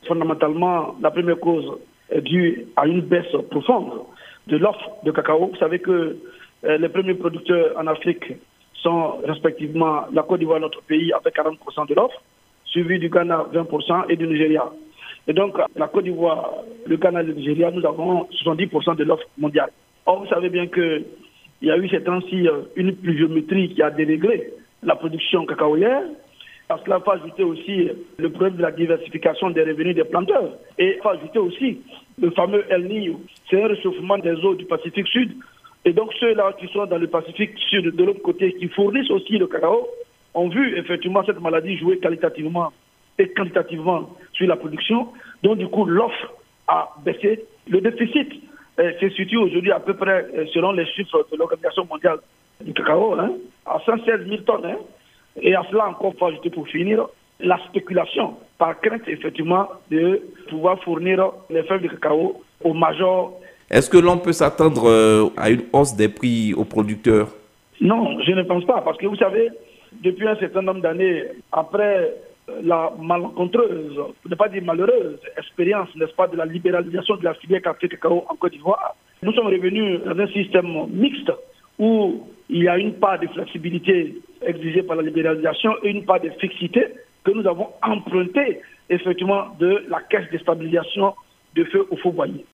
Fondamentalement, la première cause est due à une baisse profonde de l'offre de cacao. Vous savez que les premiers producteurs en Afrique sont respectivement la Côte d'Ivoire, notre pays, avec 40% de l'offre, suivi du Ghana 20% et du Nigeria. Et donc, la Côte d'Ivoire, le Ghana et le Nigeria, nous avons 70% de l'offre mondiale. Or, vous savez bien qu'il y a eu ces temps-ci une pluviométrie qui a déréglé la production cacaoyère. À cela, il faut ajouter aussi le problème de la diversification des revenus des planteurs. Et il faut ajouter aussi le fameux El Niño. C'est un réchauffement des eaux du Pacifique Sud. Et donc, ceux-là qui sont dans le Pacifique Sud, de l'autre côté, qui fournissent aussi le cacao, ont vu effectivement cette maladie jouer qualitativement et quantitativement sur la production. Donc, du coup, l'offre a baissé. Le déficit se situe aujourd'hui à peu près, selon les chiffres de l'Organisation mondiale du cacao, à 116 000 tonnes. Et à cela encore, il faut ajouter pour finir la spéculation, par crainte effectivement de pouvoir fournir les fèves de cacao aux majors. Est-ce que l'on peut s'attendre à une hausse des prix aux producteurs? Non, je ne pense pas, parce que vous savez, depuis un certain nombre d'années, après la malencontreuse, pour ne pas dire malheureuse, expérience, n'est-ce pas, de la libéralisation de la filière café-cacao en Côte d'Ivoire, nous sommes revenus dans un système mixte où il y a une part de flexibilité exigée par la libéralisation et une part de fixité que nous avons empruntée effectivement de la caisse de stabilisation de feu au fourboyer.